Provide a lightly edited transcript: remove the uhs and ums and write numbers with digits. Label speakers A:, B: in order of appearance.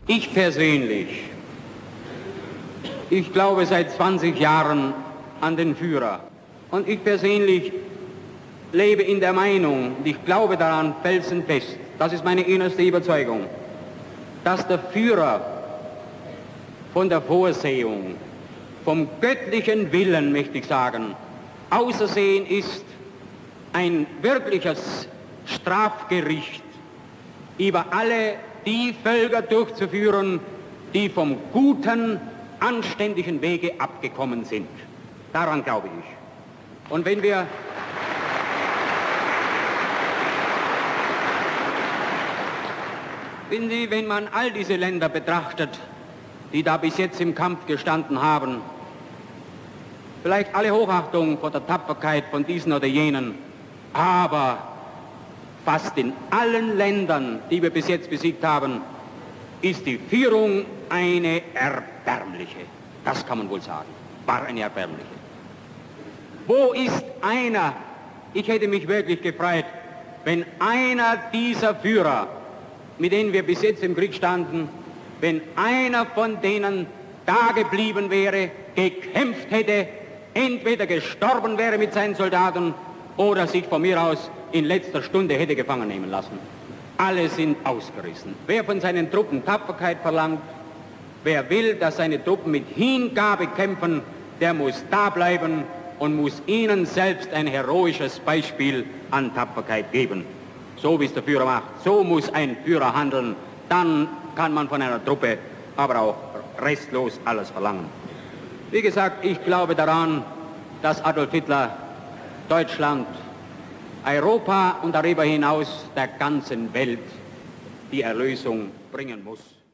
A: Ich persönlich, ich glaube seit 20 Jahren an den Führer. Und ich persönlich lebe in der Meinung, und ich glaube daran felsenfest, das ist meine innerste Überzeugung, dass der Führer von der Vorsehung, vom göttlichen Willen, möchte ich sagen, ausersehen ist, ein wirkliches Strafgericht über alle die Völker durchzuführen, die vom guten, anständigen Wege abgekommen sind. Daran glaube ich. Und wenn man all diese Länder betrachtet, die da bis jetzt im Kampf gestanden haben, vielleicht alle Hochachtung vor der Tapferkeit von diesen oder jenen, aber fast in allen Ländern, die wir bis jetzt besiegt haben, ist die Führung eine erbärmliche. Das kann man wohl sagen. War eine erbärmliche. Wo ist einer, ich hätte mich wirklich gefreut, wenn einer dieser Führer, mit denen wir bis jetzt im Krieg standen, wenn einer von denen da geblieben wäre, gekämpft hätte, entweder gestorben wäre mit seinen Soldaten oder sich von mir aus in letzter Stunde hätte gefangen nehmen lassen. Alle sind ausgerissen. Wer von seinen Truppen Tapferkeit verlangt, wer will, dass seine Truppen mit Hingabe kämpfen, der muss da bleiben und muss ihnen selbst ein heroisches Beispiel an Tapferkeit geben. So wie es der Führer macht, so muss ein Führer handeln, dann kann man von einer Truppe aber auch restlos alles verlangen. Wie gesagt, ich glaube daran, dass Adolf Hitler Deutschland, Europa und darüber hinaus der ganzen Welt die Erlösung bringen muss.